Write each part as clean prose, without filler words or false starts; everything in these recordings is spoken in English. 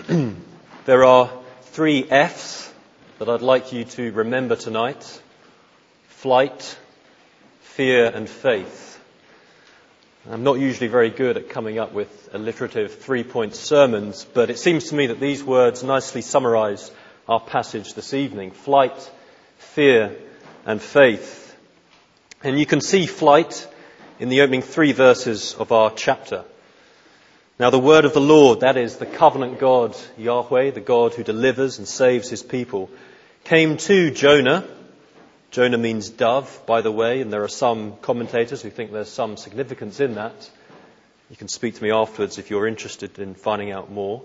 There are 3 F's that I'd like you to remember tonight: flight, fear and faith. I'm not usually very good at coming up with alliterative 3-point sermons, but it seems to me that these words nicely summarise our passage this evening: flight, fear and faith. And you can see flight in the opening 3 verses of our chapter. Now the word of the Lord, that is the covenant God, Yahweh, the God who delivers and saves his people, came to Jonah. Jonah means dove, by the way, and there are some commentators who think there's some significance in that. You can speak to me afterwards if you're interested in finding out more.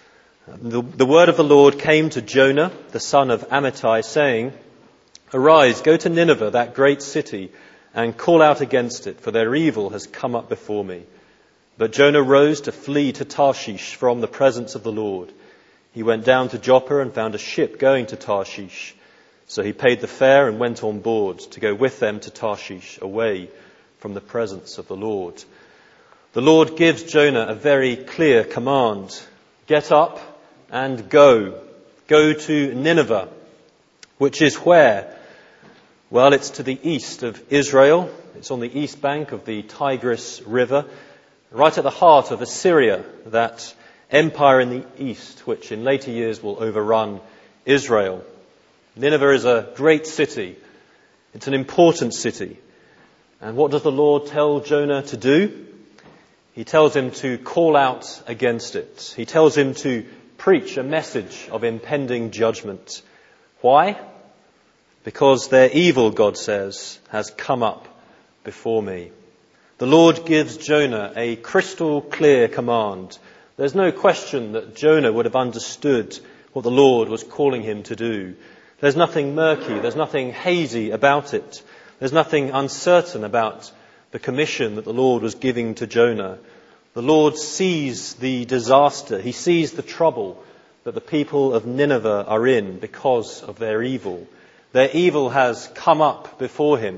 The word of the Lord came to Jonah, the son of Amittai, saying, "Arise, go to Nineveh, that great city, and call out against it, for their evil has come up before me." But Jonah rose to flee to Tarshish from the presence of the Lord. He went down to Joppa and found a ship going to Tarshish. So he paid the fare and went on board to go with them to Tarshish, away from the presence of the Lord. The Lord gives Jonah a very clear command: get up and go. Go to Nineveh, which is where? Well, it's to the east of Israel. It's on the east bank of the Tigris River, right at the heart of Assyria, that empire in the east, which in later years will overrun Israel. Nineveh is a great city. It's an important city. And what does the Lord tell Jonah to do? He tells him to call out against it. He tells him to preach a message of impending judgment. Why? Because their evil, God says, has come up before me. The Lord gives Jonah a crystal clear command. There's no question that Jonah would have understood what the Lord was calling him to do. There's nothing murky, there's nothing hazy about it. There's nothing uncertain about the commission that the Lord was giving to Jonah. The Lord sees the disaster, he sees the trouble that the people of Nineveh are in because of their evil. Their evil has come up before him.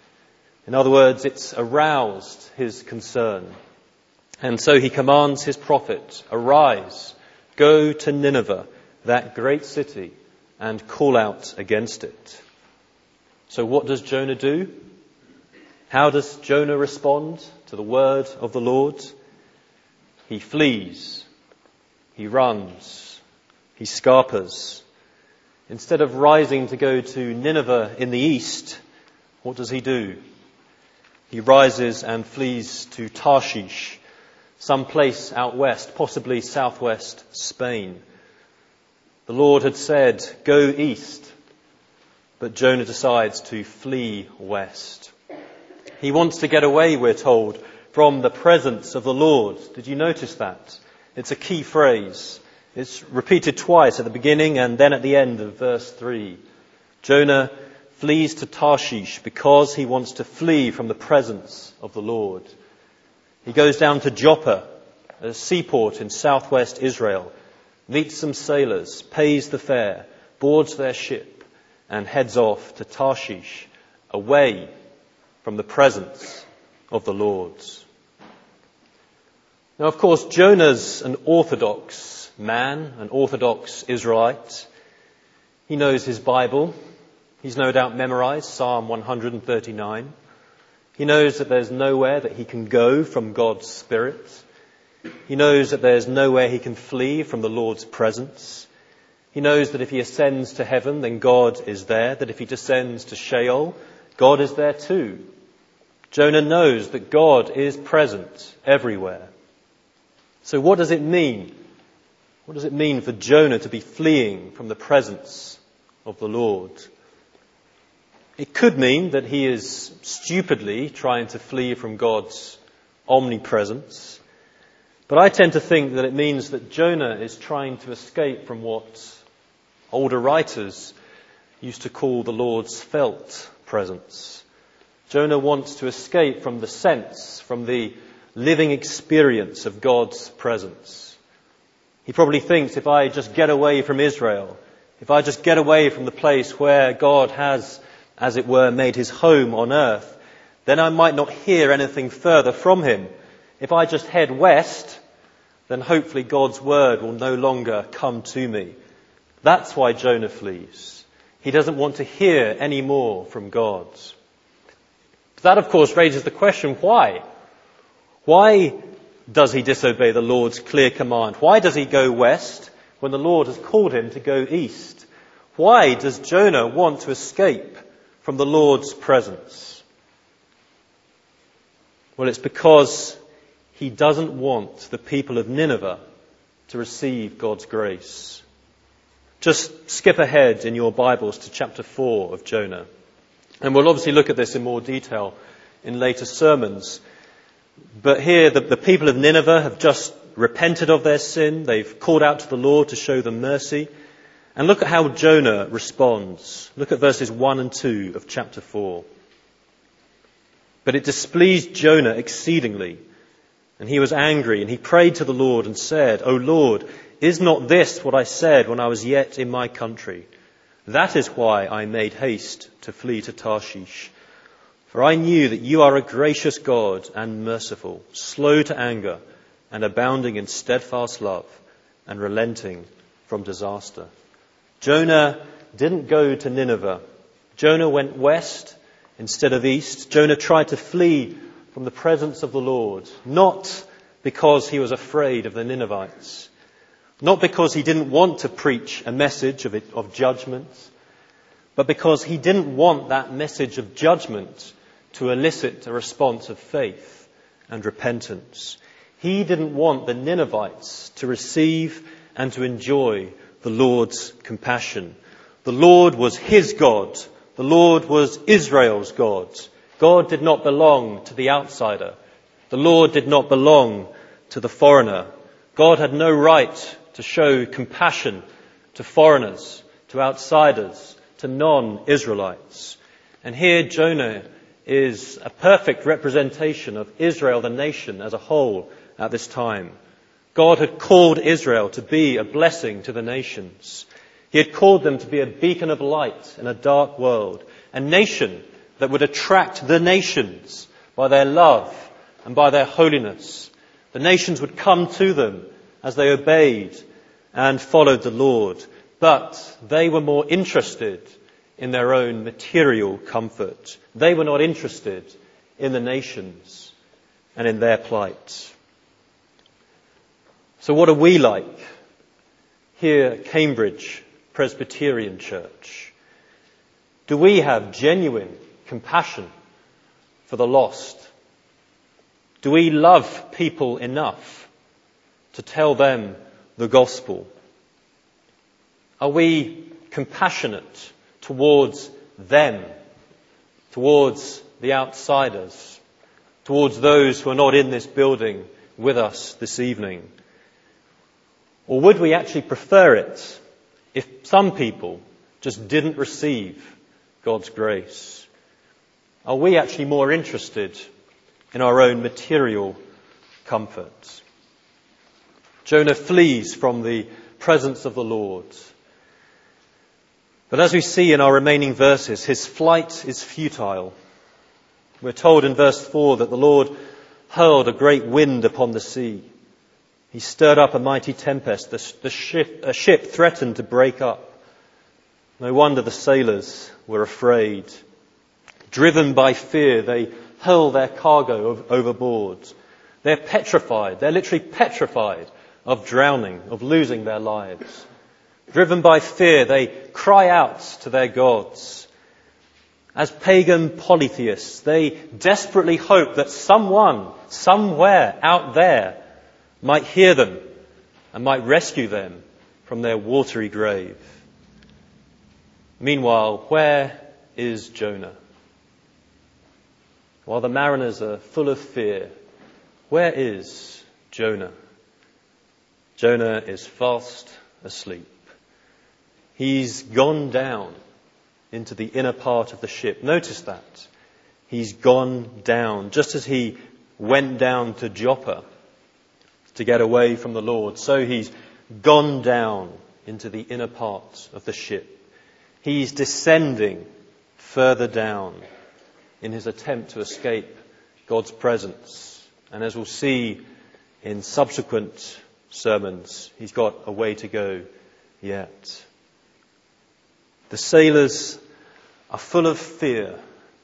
In other words, it's aroused his concern. And so he commands his prophet, "Arise, go to Nineveh, that great city, and call out against it." So what does Jonah do? How does Jonah respond to the word of the Lord? He flees. He runs. He scarpers. Instead of rising to go to Nineveh in the east, what does he do? He rises and flees to Tarshish, some place out west, possibly southwest Spain. The Lord had said, "Go east," but Jonah decides to flee west. He wants to get away, we're told, from the presence of the Lord. Did you notice that? It's a key phrase. It's repeated twice at the beginning and then at the end of verse 3. Jonah flees to Tarshish because he wants to flee from the presence of the Lord. He goes down to Joppa, a seaport in southwest Israel, meets some sailors, pays the fare, boards their ship, and heads off to Tarshish, away from the presence of the Lord. Now, of course, Jonah's an orthodox man, an orthodox Israelite. He knows his Bible. He's no doubt memorized Psalm 139. He knows that there's nowhere that he can go from God's Spirit. He knows that there's nowhere he can flee from the Lord's presence. He knows that if he ascends to heaven, then God is there. That if he descends to Sheol, God is there too. Jonah knows that God is present everywhere. So what does it mean? What does it mean for Jonah to be fleeing from the presence of the Lord? It could mean that he is stupidly trying to flee from God's omnipresence. But I tend to think that it means that Jonah is trying to escape from what older writers used to call the Lord's felt presence. Jonah wants to escape from the sense, from the living experience of God's presence. He probably thinks, if I just get away from Israel, if I just get away from the place where God has, as it were, made his home on earth, then I might not hear anything further from him. If I just head west, then hopefully God's word will no longer come to me. That's why Jonah flees. He doesn't want to hear any more from God. But that, of course, raises the question, why? Why does he disobey the Lord's clear command? Why does he go west when the Lord has called him to go east? Why does Jonah want to escape from the Lord's presence? Well, it's because he doesn't want the people of Nineveh to receive God's grace. Just skip ahead in your Bibles to chapter 4 of Jonah. And we'll obviously look at this in more detail in later sermons. But here the people of Nineveh have just repented of their sin. They've called out to the Lord to show them mercy. And look at how Jonah responds. Look at verses 1 and 2 of chapter 4. But it displeased Jonah exceedingly, and he was angry, and he prayed to the Lord and said, O Lord, is not this what I said when I was yet in my country? That is why I made haste to flee to Tarshish. For I knew that you are a gracious God and merciful, slow to anger, and abounding in steadfast love, and relenting from disaster. Jonah didn't go to Nineveh. Jonah went west instead of east. Jonah tried to flee from the presence of the Lord, not because he was afraid of the Ninevites, not because he didn't want to preach a message of judgment, but because he didn't want that message of judgment to elicit a response of faith and repentance. He didn't want the Ninevites to receive and to enjoy the Lord's compassion. The Lord was his God. The Lord was Israel's God. God did not belong to the outsider. The Lord did not belong to the foreigner. God had no right to show compassion to foreigners, to outsiders, to non-Israelites. And here Jonah is a perfect representation of Israel, the nation as a whole at this time. God had called Israel to be a blessing to the nations. He had called them to be a beacon of light in a dark world, a nation that would attract the nations by their love and by their holiness. The nations would come to them as they obeyed and followed the Lord, but they were more interested in their own material comfort. They were not interested in the nations and in their plight. So what are we like here at Cambridge Presbyterian Church? Do we have genuine compassion for the lost? Do we love people enough to tell them the gospel? Are we compassionate towards them, towards the outsiders, towards those who are not in this building with us this evening? Or would we actually prefer it if some people just didn't receive God's grace? Are we actually more interested in our own material comforts? Jonah flees from the presence of the Lord. But as we see in our remaining verses, his flight is futile. We're told in verse 4 that the Lord hurled a great wind upon the sea. He stirred up a mighty tempest. A ship threatened to break up. No wonder the sailors were afraid. Driven by fear, they hurl their cargo overboard. They're petrified. They're literally petrified of drowning, of losing their lives. Driven by fear, they cry out to their gods. As pagan polytheists, they desperately hope that someone, somewhere out there, might hear them and might rescue them from their watery grave. Meanwhile, where is Jonah? While the mariners are full of fear, where is Jonah? Jonah is fast asleep. He's gone down into the inner part of the ship. Notice that. He's gone down, just as he went down to Joppa to get away from the Lord. So he's gone down into the inner part of the ship. He's descending further down in his attempt to escape God's presence. And as we'll see in subsequent sermons. He's got a way to go yet. The sailors are full of fear,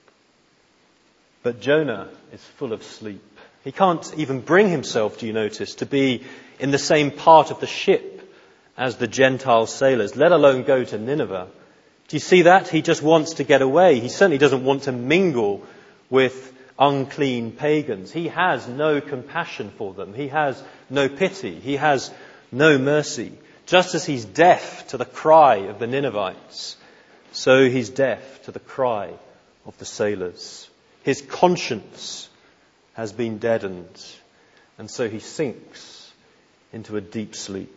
but Jonah is full of sleep. He can't even bring himself, do you notice, to be in the same part of the ship as the Gentile sailors, let alone go to Nineveh. Do you see that? He just wants to get away. He certainly doesn't want to mingle with unclean pagans. He has no compassion for them. He has no pity. He has no mercy. Just as he's deaf to the cry of the Ninevites, so he's deaf to the cry of the sailors. His conscience has been deadened, and so he sinks into a deep sleep.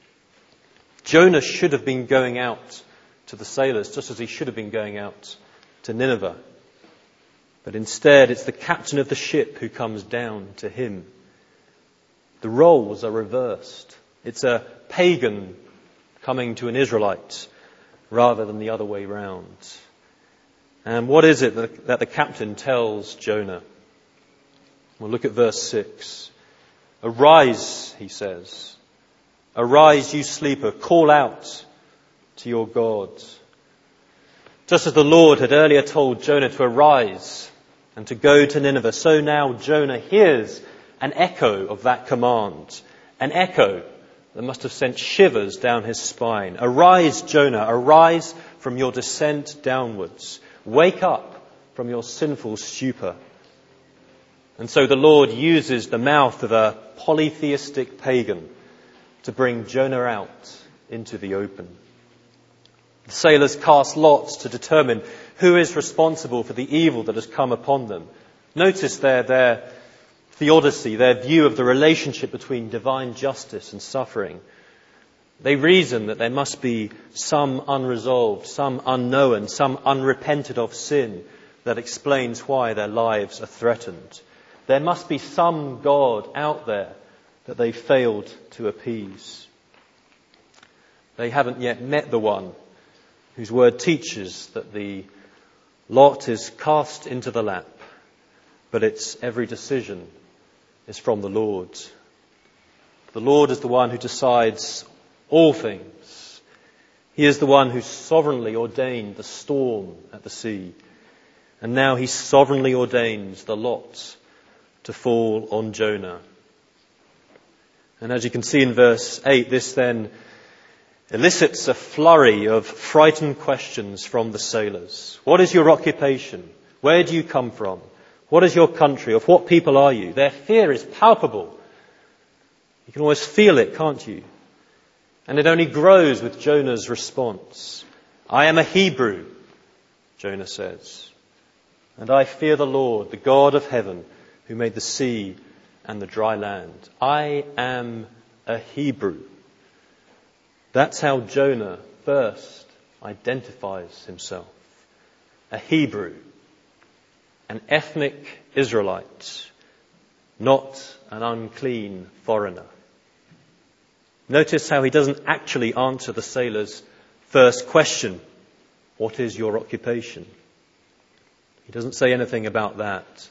Jonah should have been going out to the sailors, just as he should have been going out to Nineveh. But instead, it's the captain of the ship who comes down to him. The roles are reversed. It's a pagan coming to an Israelite rather than the other way round. And what is it that the captain tells Jonah? Well, look at verse 6. Arise, he says. Arise, you sleeper, call out to your God. Just as the Lord had earlier told Jonah to arise and to go to Nineveh, so now Jonah hears an echo of that command, an echo that must have sent shivers down his spine. Arise, Jonah, arise from your descent downwards. Wake up from your sinful stupor. And so the Lord uses the mouth of a polytheistic pagan to bring Jonah out into the open. The sailors cast lots to determine who is responsible for the evil that has come upon them. Notice their theodicy, their view of the relationship between divine justice and suffering. They reason that there must be some unresolved, some unknown, some unrepented of sin that explains why their lives are threatened. There must be some God out there that they failed to appease. They haven't yet met the one whose word teaches that the lot is cast into the lap, but its every decision is from the Lord. The Lord is the one who decides all things. He is the one who sovereignly ordained the storm at the sea, and now he sovereignly ordains the lot to fall on Jonah. And as you can see in verse 8, this then elicits a flurry of frightened questions from the sailors. What is your occupation? Where do you come from? What is your country? Of what people are you? Their fear is palpable. You can almost feel it, can't you? And it only grows with Jonah's response. I am a Hebrew, Jonah says, and I fear the Lord, the God of heaven, who made the sea and the dry land. I am a Hebrew. That's how Jonah first identifies himself. A Hebrew, an ethnic Israelite, not an unclean foreigner. Notice how he doesn't actually answer the sailors' first question, what is your occupation? He doesn't say anything about that.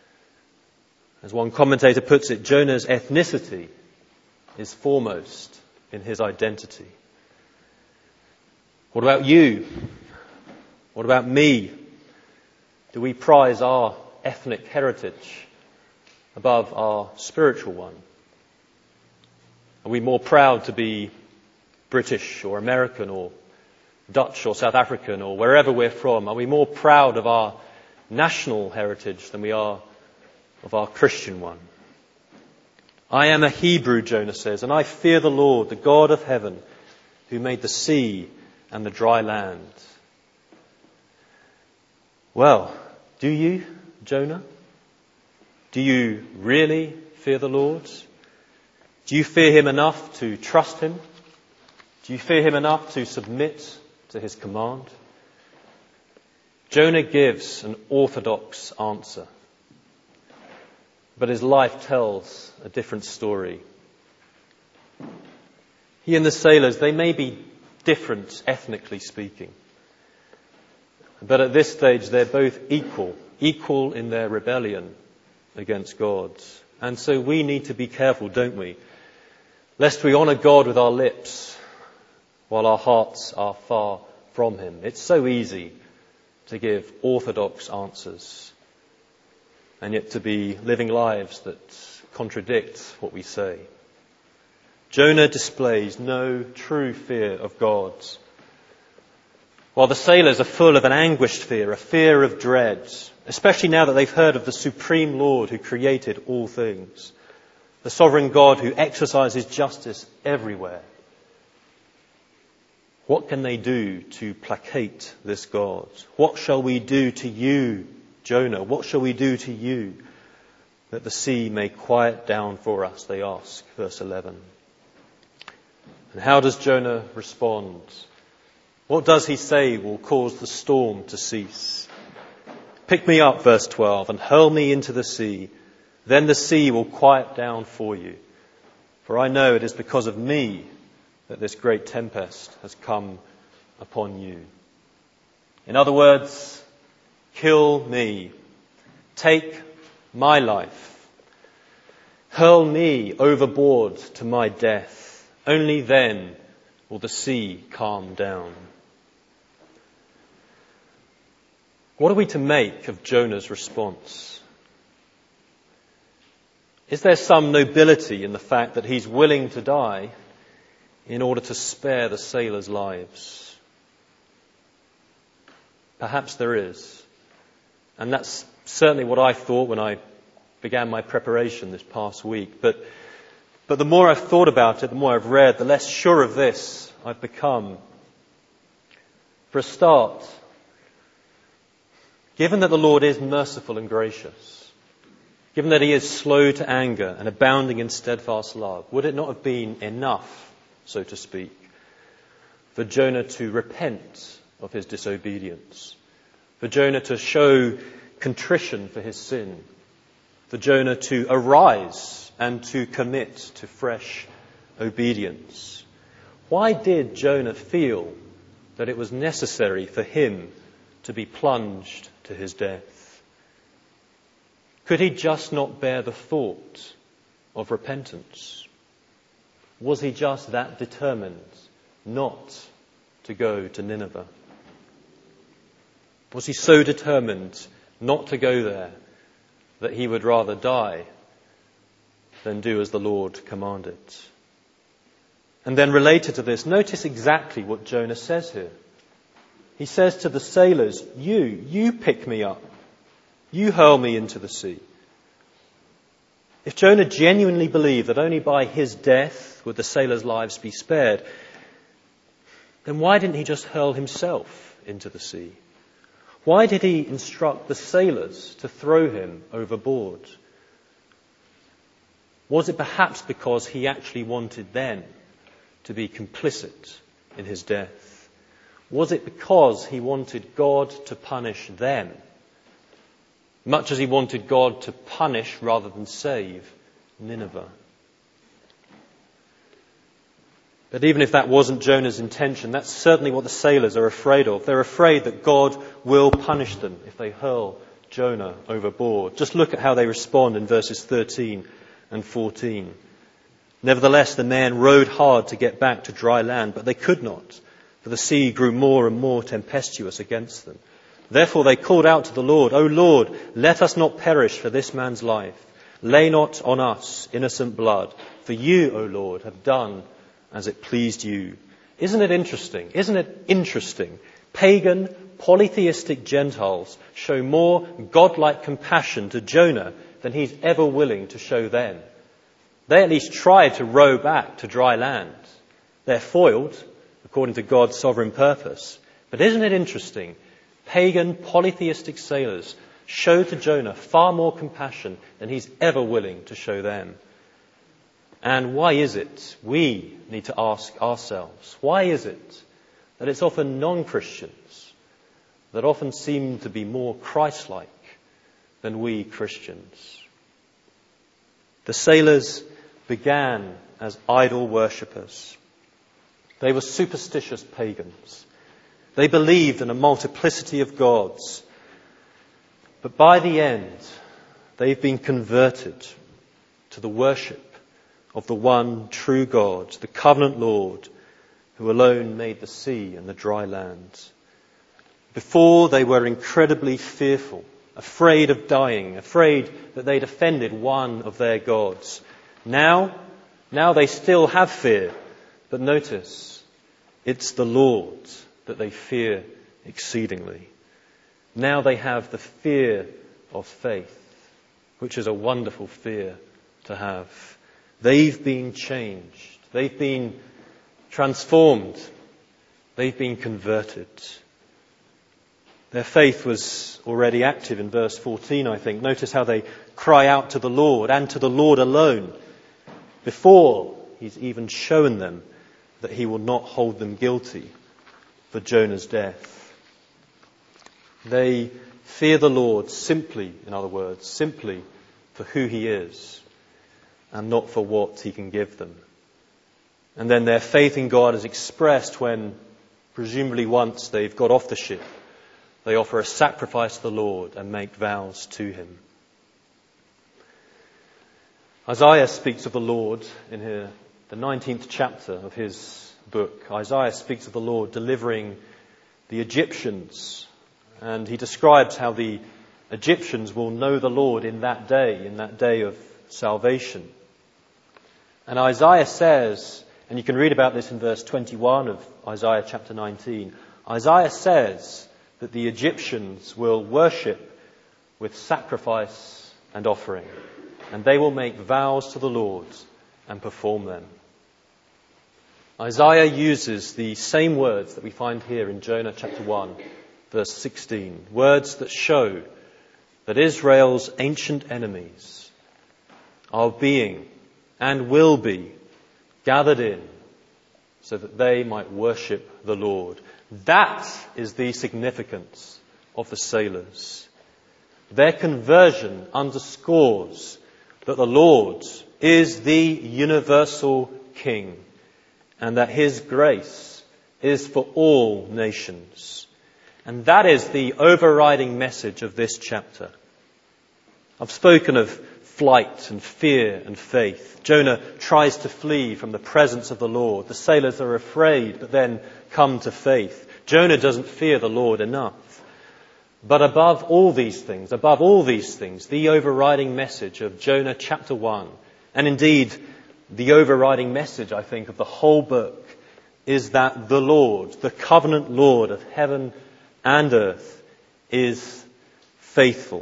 As one commentator puts it, Jonah's ethnicity is foremost in his identity. What about you? What about me? Do we prize our ethnic heritage above our spiritual one? Are we more proud to be British or American or Dutch or South African or wherever we're from? Are we more proud of our national heritage than we are of our Christian one? I am a Hebrew, Jonah says, and I fear the Lord, the God of heaven, who made the sea and the dry land. Well, do you, Jonah? Do you really fear the Lord? Do you fear him enough to trust him? Do you fear him enough to submit to his command? Jonah gives an orthodox answer, but his life tells a different story. He and the sailors, they may be different ethnically speaking, but at this stage they're both equal in their rebellion against God. And so we need to be careful, don't we, lest we honour God with our lips while our hearts are far from him. It's so easy to give orthodox answers and yet to be living lives that contradict what we say. Jonah displays no true fear of God, while the sailors are full of an anguished fear, a fear of dread, especially now that they've heard of the supreme Lord who created all things, the sovereign God who exercises justice everywhere. What can they do to placate this God? What shall we do to you, Jonah? What shall we do to you that the sea may quiet down for us, they ask, verse 11. And how does Jonah respond? What does he say will cause the storm to cease? Pick me up, verse 12, and hurl me into the sea. Then the sea will quiet down for you. For I know it is because of me that this great tempest has come upon you. In other words, kill me. Take my life. Hurl me overboard to my death. Only then will the sea calm down. What are we to make of Jonah's response? Is there some nobility in the fact that he's willing to die in order to spare the sailors' lives? Perhaps there is. And that's certainly what I thought when I began my preparation this past week. But the more I've thought about it, the more I've read, the less sure of this I've become. For a start, given that the Lord is merciful and gracious, given that he is slow to anger and abounding in steadfast love, would it not have been enough, so to speak, for Jonah to repent of his disobedience, for Jonah to show contrition for his sin, for Jonah to arise and to commit to fresh obedience? Why did Jonah feel that it was necessary for him to be plunged to his death? Could he just not bear the thought of repentance? Was he just that determined not to go to Nineveh? Was he so determined not to go there that he would rather die than do as the Lord commanded? And then related to this, notice exactly what Jonah says here. He says to the sailors, you pick me up. You hurl me into the sea. If Jonah genuinely believed that only by his death would the sailors' lives be spared, then why didn't he just hurl himself into the sea? Why did he instruct the sailors to throw him overboard? Was it perhaps because he actually wanted them to be complicit in his death? Was it because he wanted God to punish them, much as he wanted God to punish rather than save Nineveh? But even if that wasn't Jonah's intention, that's certainly what the sailors are afraid of. They're afraid that God will punish them if they hurl Jonah overboard. Just look at how they respond in verses 13 and 14. Nevertheless, the men rowed hard to get back to dry land, but they could not, for the sea grew more and more tempestuous against them. Therefore they called out to the Lord, O Lord, let us not perish for this man's life. Lay not on us innocent blood, for you, O Lord, have done as it pleased you. Isn't it interesting? Isn't it interesting? Pagan, polytheistic Gentiles show more godlike compassion to Jonah than he's ever willing to show them. They at least try to row back to dry land. They're foiled, according to God's sovereign purpose. But isn't it interesting? Pagan, polytheistic sailors show to Jonah far more compassion than he's ever willing to show them. And why is it, we need to ask ourselves, why is it that it's often non-Christians that often seem to be more Christ-like than we Christians? The sailors began as idol worshippers. They were superstitious pagans. They believed in a multiplicity of gods. But by the end, they've been converted to the worship of the one true God, the covenant Lord, who alone made the sea and the dry land. Before, they were incredibly fearful, afraid of dying, afraid that they'd offended one of their gods. Now they still have fear, but notice, it's the Lord that they fear exceedingly. Now they have the fear of faith, which is a wonderful fear to have. They've been changed. They've been transformed. They've been converted. Their faith was already active in verse 14, I think. Notice how they cry out to the Lord and to the Lord alone before he's even shown them that he will not hold them guilty for Jonah's death. They fear the Lord simply, in other words, simply for who he is and not for what he can give them. And then their faith in God is expressed when, presumably once they've got off the ship, they offer a sacrifice to the Lord and make vows to him. Isaiah speaks of the Lord in the 19th chapter of his book. Isaiah speaks of the Lord delivering the Egyptians, and he describes how the Egyptians will know the Lord in that day of salvation. And Isaiah says, and you can read about this in verse 21 of Isaiah chapter 19, Isaiah says that the Egyptians will worship with sacrifice and offering, and they will make vows to the Lord and perform them. Isaiah uses the same words that we find here in Jonah chapter 1, verse 16, words that show that Israel's ancient enemies are being and will be gathered in so that they might worship the Lord. That is the significance of the sailors. Their conversion underscores that the Lord is the universal King and that his grace is for all nations. And that is the overriding message of this chapter. I've spoken of flight and fear and faith. Jonah tries to flee from the presence of the Lord. The sailors are afraid, but then come to faith. Jonah doesn't fear the Lord enough. But above all these things, the overriding message of Jonah chapter 1, and indeed the overriding message, I think, of the whole book, is that the Lord, the covenant Lord of heaven and earth, is faithful.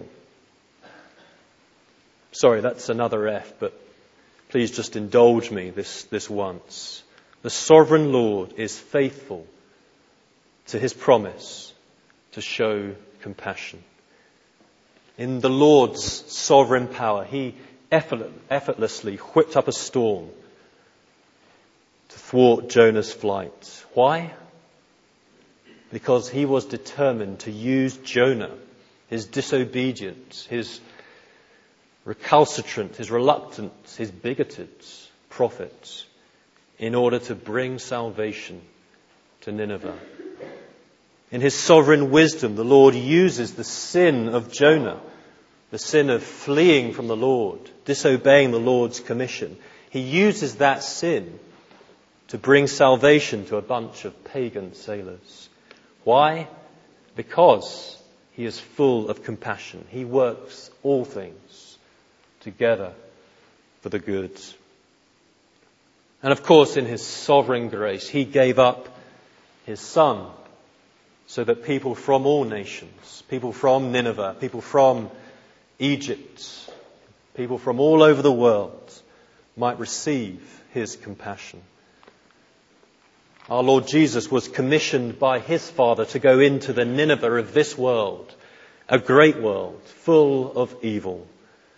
Sorry, that's another F, but please just indulge me this once. The sovereign Lord is faithful to his promise to show compassion. In the Lord's sovereign power, he effortlessly whipped up a storm to thwart Jonah's flight. Why? Because he was determined to use Jonah, his disobedient, his recalcitrant, his reluctant, his bigoted prophet, in order to bring salvation to Nineveh. In his sovereign wisdom, the Lord uses the sin of Jonah, the sin of fleeing from the Lord, disobeying the Lord's commission. He uses that sin to bring salvation to a bunch of pagan sailors. Why? Because he is full of compassion. He works all things together for the good. And of course, in his sovereign grace, he gave up his Son so that people from all nations, people from Nineveh, people from Egypt, people from all over the world might receive his compassion. Our Lord Jesus was commissioned by his Father to go into the Nineveh of this world, a great world full of evil.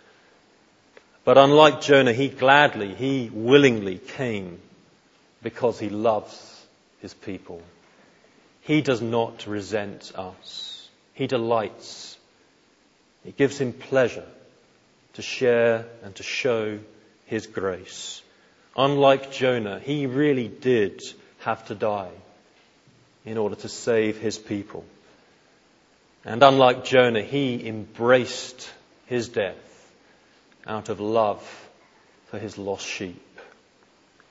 But unlike Jonah, he willingly came because he loves his people. He does not resent us. He delights. It gives him pleasure to share and to show his grace. Unlike Jonah, he really did have to die in order to save his people. And unlike Jonah, he embraced his death out of love for his lost sheep.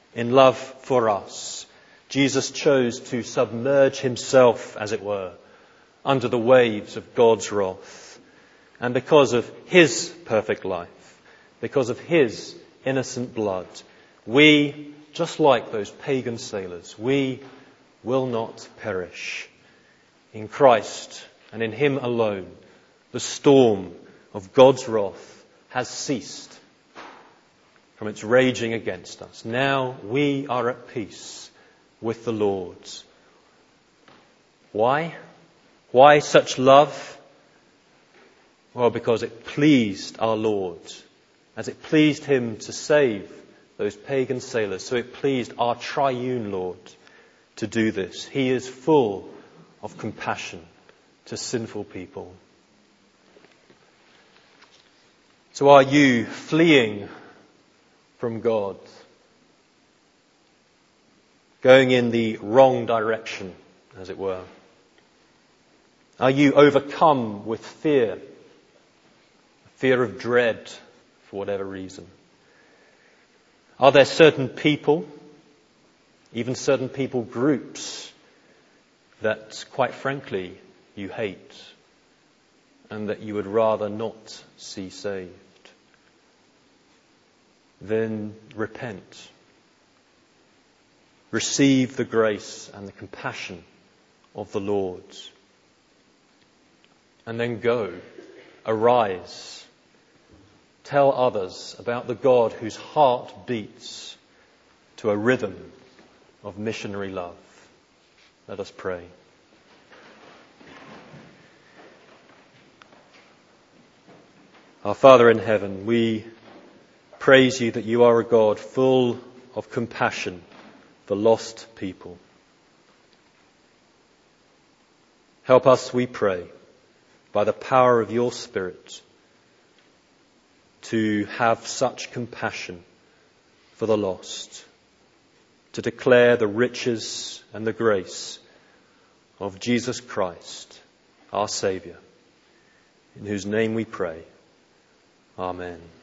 in love for us, Jesus chose to submerge himself, as it were, under the waves of God's wrath. And because of his perfect life, because of his innocent blood, we, just like those pagan sailors, we will not perish. In Christ and in him alone, the storm of God's wrath has ceased from its raging against us. Now we are at peace with the Lord. Why? Why such love? Well, because it pleased our Lord. As it pleased him to save those pagan sailors, so it pleased our triune Lord to do this. He is full of compassion to sinful people. So are you fleeing from God? Going in the wrong direction, as it were? Are you overcome with fear? Fear of dread, for whatever reason? Are there certain people, even certain people groups, that, quite frankly, you hate and that you would rather not see saved? Then repent. Receive the grace and the compassion of the Lord. And then go, arise, tell others about the God whose heart beats to a rhythm of missionary love. Let us pray. Our Father in heaven, we praise you that you are a God full of compassion for lost people. Help us, we pray, by the power of your Spirit, to have such compassion for the lost, to declare the riches and the grace of Jesus Christ, our Saviour, in whose name we pray. Amen.